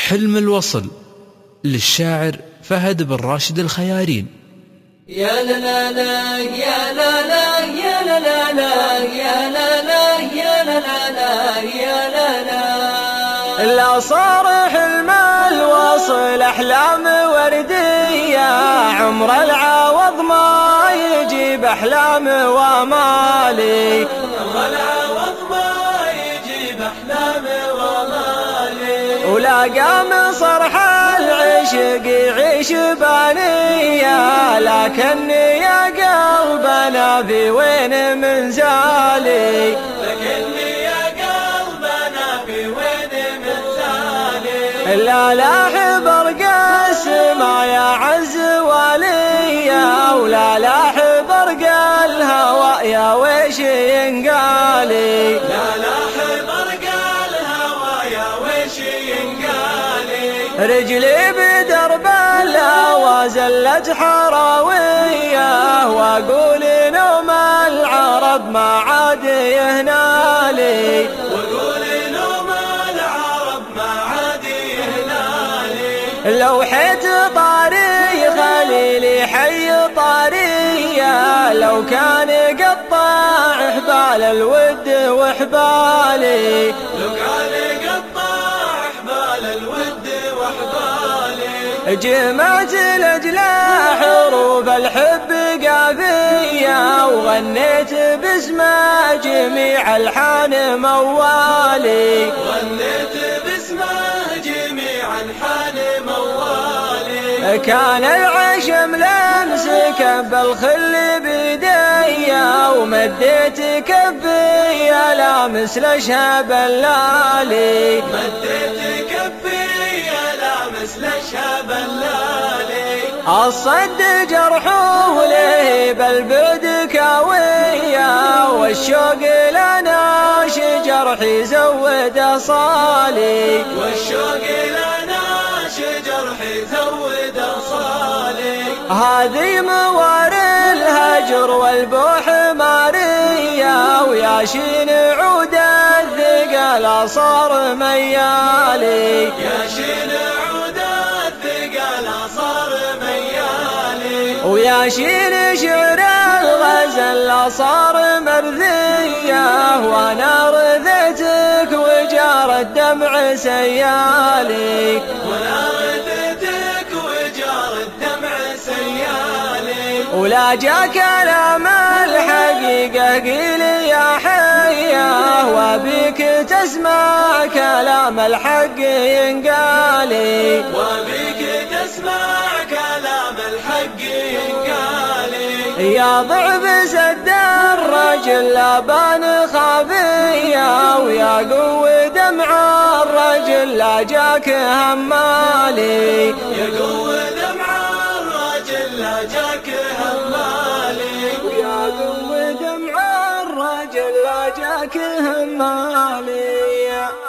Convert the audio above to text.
حلم الوصل للشاعر فهد بن راشد الخيارين. يا لا لا لا يا لا لا يا لا لا لا يا لا لا يا لا لا لا يا لا لا. لا صار حلم الوصل أحلام وردية، عمر العوض ما يجيب أحلام ومالي، عمر العوض ما يجيب أحلام ومالي. ولا قام صرح العشق يعيش بانية، لكني يا قلبنا في وين من زالي، لكني يا قلبنا في وين من زالي. لا لاح برق السما يا عز وليا، ولا لاح برق الهوى يا ويش ينقالي، لا لاح برق الهوى يا ويش ينقالي. رجلي بدرب الهوى زلت حراوية، واقول نوم العرب ما عاد يهنالي، وقول نوم العرب ما عاد يهنالي. لو حيت طاري خليلي حي طارية، لو كان قطع حبال الود وحبالي، لو كان قطع حبال الود وحبالي. جمعت لأجل حروف الحب قافية، وغنيت باسم جميع الحان موالي، غنيت باسمه جميع الحان موالي. كان العشم لمسك بالخل بيديا، ومديت كفي لامس لشهب اللالي، مديت كفي لامس لشهب اللالي. الصد جرحه له بالبعد كاوية، والشوق لنا جرحي زود صالي، والشوق لنا جرحي زود صالي. هذه موار الهجر والبوح مارية، ويا شين عود الثقل صار ميالي، يا شين عود الثقل صار ميالي. ويا شين شعر الغزل صار مرثية، وانا رثيتك وجار الدمع سيالي، وانا رثيتك وجار الدمع سيالي. ولا جا كلام الحقيقة قيل يا حياه، وبيك تسمع كلام الحق ينقالي، وبيك تسمع كلام الحق ينقالي. يا ضعف سد الرجل لبان خافية، ويا قوة دمع الرجل لا جاك همالي، يا قوة دمع الرجل لا جاك همالي. ويا قوة دمع الرجل لا جاك همالي.